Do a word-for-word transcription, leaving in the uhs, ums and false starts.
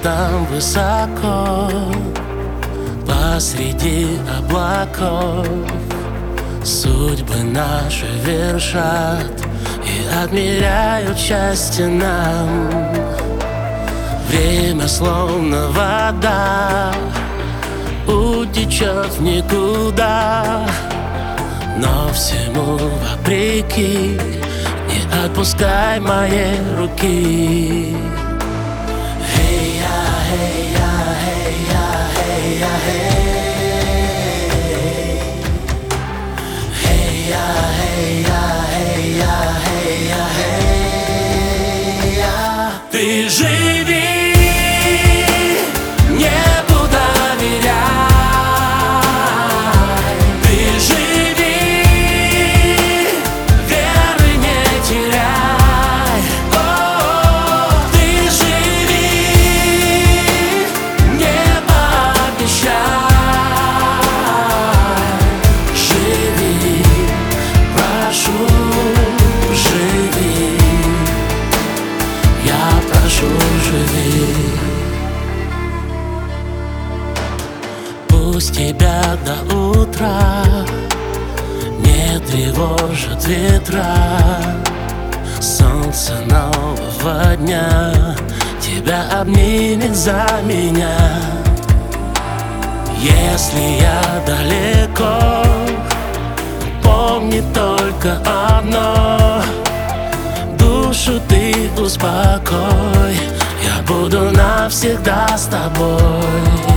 там высоко, посреди облаков, судьбы наши вершат и отмеряют счастье нам. Время словно вода утечет в никуда, но всему вопреки не отпускай моей руки. Ты живи, небу доверяй. Ты живи, веры не теряй. О, ты живи, небо обещай. Живи, прошу, живи. Я прошу, живи. Пусть тебя до утра не тревожат ветра, солнце нового дня тебя обнимет за меня. Если я далеко, помни только одно: душу ты успокой, я буду навсегда с тобой.